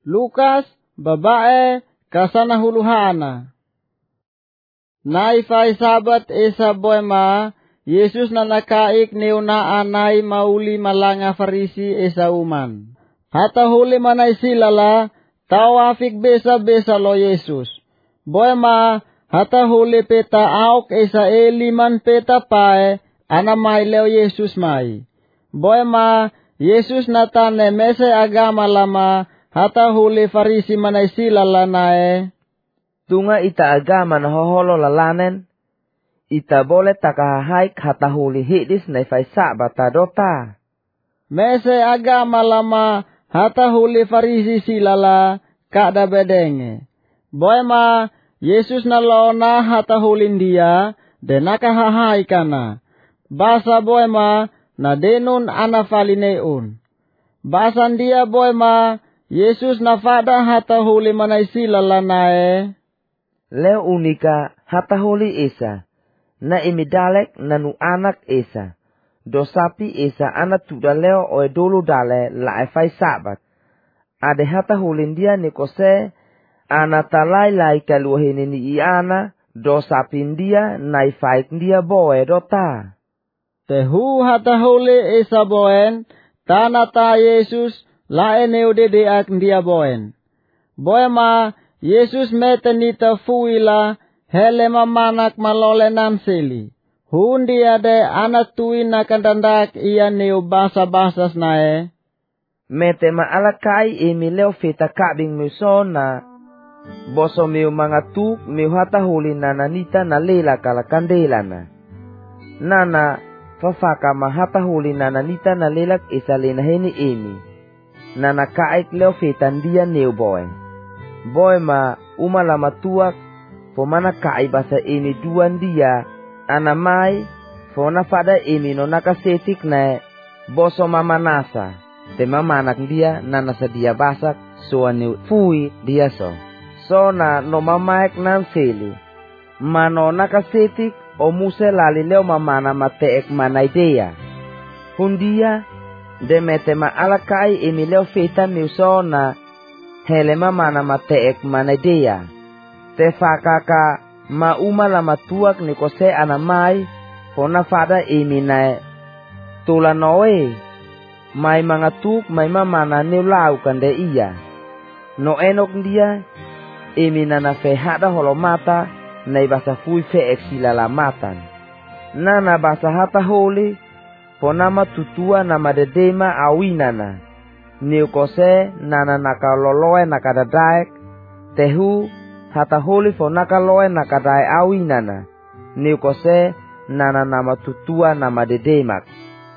Lukas babae kasana huluhana. Naifay sabat esa boema Yesus na nakaik neuna anay mauli malanga Farisi esa uman. Hata huli manay silala tawafik besa lo Yesus. Boema hata huli peta auk esa eliman peta pae anamay leo Yesus mai. Boema Yesus natane mese agama lama hata huli Farisi manay silala nae. Tunga ita agama na hoholo lalanen, ita boleh takahaik hata huli hidis na ifay sabat dota. Mese agama lama hata huli Farisi silala kada bedenge. Boema Yesus nalona hata hulin dia denaka hahaikana. Basa boema na denun anafalineun. Basan dia boema Yesus nafada hata huli manay silala nae. Leo unika hata huli esa, na imidalek nanu anak esa. Dosapi esa anak tuda leo oe dulu dale la efai sabat. Ade hata hulin dia nikose, anatalai lai kaluhini ni iana, dosapin dia naifaik dia boe dota. Tehu hata huli esa boen, tanata Yesus laeneu dedeak dia boen. Boema Yesus metenita fuila helema manak malole namseli. Hundi ade anak tuin nakandandak iya neu basa-basas nae. Metema alakai emi leo feta kabing musona. Boso miu mangatuk miu hata huli nananita na lela kala kandelana. Nana fafaka mahata huli nananita na lelak isalena heni emi. Nana kaik leo fetan dia neu boy. Boy ma umalama tuak pomana kai basa emi duan dia anamai fona fada emi no nakasetik na boso mama nasa te mama anak dia nana sedia basak suani fui dia so na no mamaek nan seli mano nakasetik o muse lali leo mama na mateek manai dia hundia de metema alakai emi leo fetan miusona helema mana mateek manadea. Te fakaka ma uma lama tuak ni kose anamai fona fada eminae. Tula noe mai mangatuk mai mamana neulau kande iya. No enok dia emina na fehada holomata na ibasa fui fe exilala matan. Nana basa hata holi fonama tutua na madedema awinana. Niu kose nana nakaloloe nakadadaek tehu hata holi fo nakaloe nakadae awinana. Niu kose nana nama tutua nama dedemak.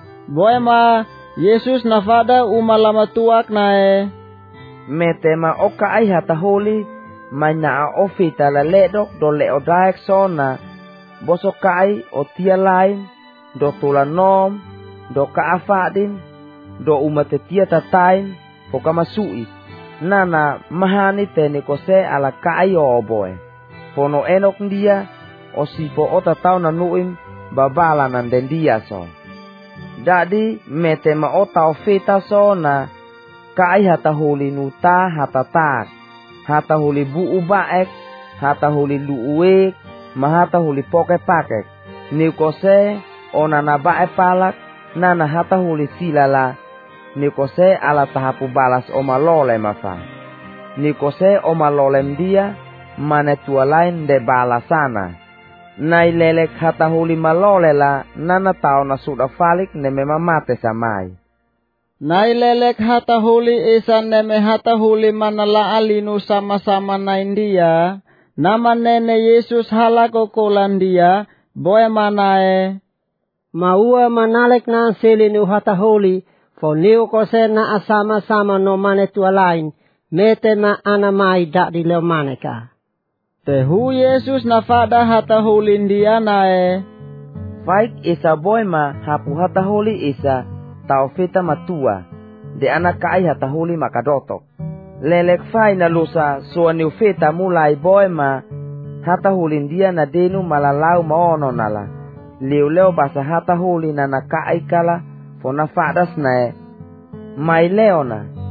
Boema Yesus nafada umalama tuak nae. Metema oka ai hata holi maina ofita la ledok do leodaek sona. Bosokai o tia lain do tulanom do kaafadin do umatetia tatain poka masui nana mahani teni kose ala kai oboe pono enok dia o sipo ota tau na nuim babala nan den dia so dadi metema ota ofeta so na kai hata huli nuta hata huli bu ubaek hata huli luuek mahata huli poke pakek ni kose ona na bae palak nana hata huli silala nikose ala tahapu balas omalole mafa. Nikose omalolem dia manetua lain de balasana. Nai lelek hata huli malole la nana tau na suda falik ne memamate samai. Nai lelek hata huli isa neme hata huli manala alinu sama-sama na India. Nama nene Yesus halako kolandia boy manae. Maua manalek na selinu hata huli. Foniu kose na asama-sama no manetua lain, mete ma anamai dak di leo maneka. Tehu Yesus nafada hata hulin dia nae. Faik isa boy ma hapu hata huli isa taufeta matua, de anak kai hata huli makadotok. Lelek fai na lusa suaniu feta mulai boy ma hata hulin dia na denu malalau maono nala. Liu leo basa hata huli na nakai kala fona fadas nae mai leona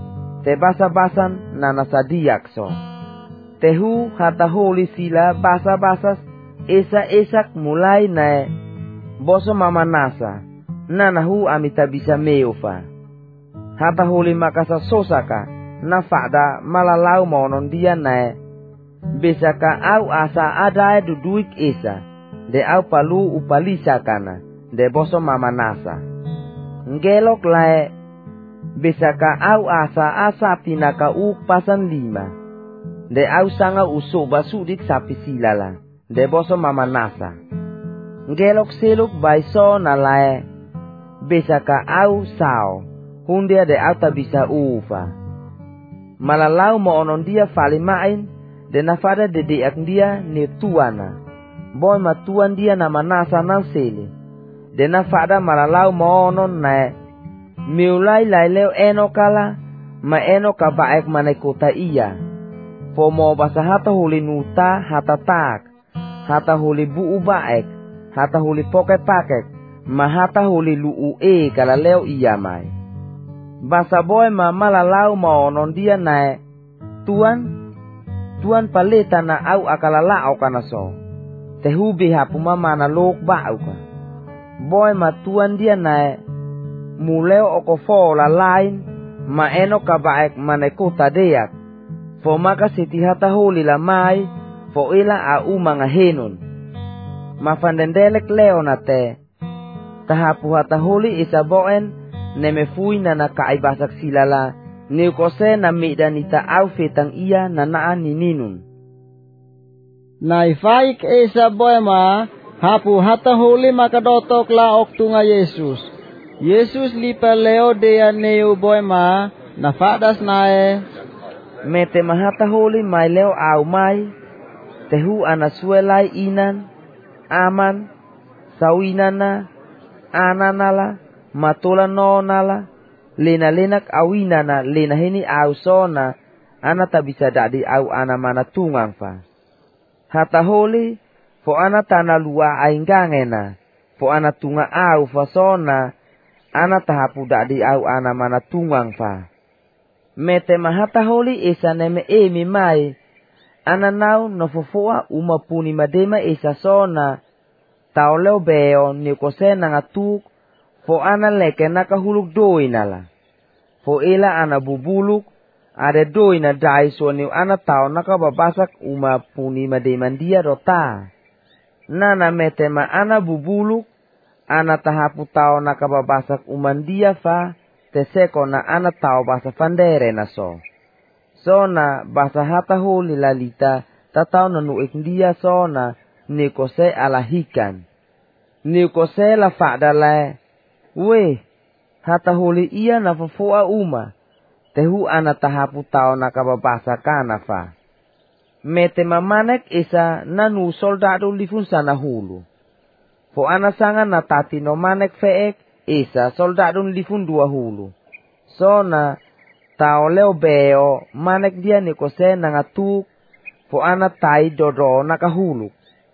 te basa-basan na nasadiak so. Tehu hataholi sila basa-basas esa-esak mulai na boso mamanasa na nahu amita bisa meufa. Hataholi makasa sosaka na fada malalau monon dia na bisa ka au asa ada duduik esa de au palu upalisa kana de boso mamanasa. Ngelok lae bisa ka au asa tinaka pasan 5 de au sanga usuk basudik sapi silala de boso mamanasa. Ngelok seluk baiso na lae bisa ka au sao hundia de au ta bisa ufa. Malalau mo onon dia falimain de nafada de deak dia ni tuana. Boy matuan dia na manasa nan seli. De nafada malalau mo onon na miulai laileo enokala ma enoka baek manekota iya. Pomo basa hata huli nuta hata tak. Hata huli buu baek. Hata huli poket pakek. Ma hata huli luu kala leo iya mai. Basa boy ma malalau ma onon dia na Tuan paleta na au akalala au kana so. Tehubi hapuma mana lok bau ka. Boy ma tuan dia na muleo okofo la lain ma eno ka baek manekota deak. Fo maka siti hata holi la mai fo ila au mga henun. Ma fandendelek leo na te. Tahapu hata holi isa boen nemefui na nakaibasak silala. Niu kose na midanita au fetang iya na naan nininun. Naifaik esa boema hapu hata huli makadotok laok tunga Yesus. Yesus lipa leo dea neu boema na fadas nae. Mete mahata huli mai leo au mai. Tehu anasuelai inan, aman, sawinana, ananala, matola nonala. Lena-lenak awinana lena hini au sona ana ta bisa dadi au ana mana tungang fa. Hata holi fo ana tana lua aingangena fo ana tunga au fa sona ana tahapu dadi au ana mana tungang fa. Mete mahata holi esa neme emi mai ana nau no fofoa umapuni madema esa sona taoleo beo ni kosena ngatuk fo ana leke nakahuluk doinala. Fo ela ana bubuluk ada doina dai suaniu ana tau nakababasak uma puni mademandia rota. Nana metema ana bubuluk ana tahapu tau nakababasak umandia fa teseko na ana tau basa fandere na so. So na basa hata holi lalita tatau nanuik dia so na nikose alahikan. Nikose la fa'dala. Weh, hata holi iya na fafua uma. Tehu ana tahapu tau nakababasa kana fa. Mete mamanek isa nanu soldado lifun sana hulu. Fo ana sanga na tati no manek feek isa soldado lifun 2 hulu. So na tau leo beo manek dia nikose nangatuk. Fo ana tai dodo nakahulu.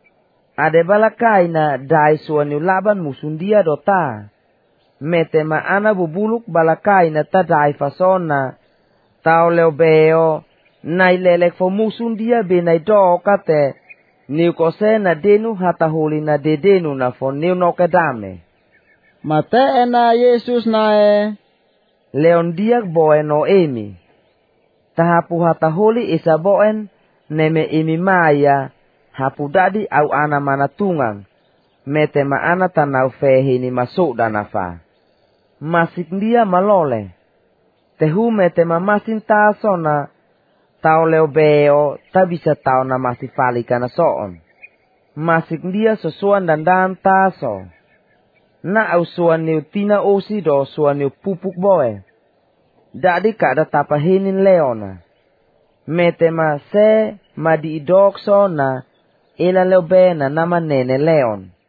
Ade balakai na dai suaniu laban musundia dota. Mete ma ana bubuluk balakai na tadai fasona. Tau leo beo. Nai lelek fo musun dia benai do kate. Niu kose na denu hata holi na dedenu na fo niu no kedame. Mate ena Yesus nae. Leon diak boen no emi. Tahapu hata holi isa boen. Neme emi maya. Hapu dadi au ana mana tungang. Mete ma ana tanau fehini masuk danafa. Masik dia malole. Tehu mete ma masin tasona. Tau leo beo ta bisa tau na masih fali kana soon. Masik dia sesuan dan taso. Na au suan niu tina osi do suan niu pupuk boe. Dadi kada tapa hinin leona. Mete ma se ma di idok so na ela leo be na nama nene leon.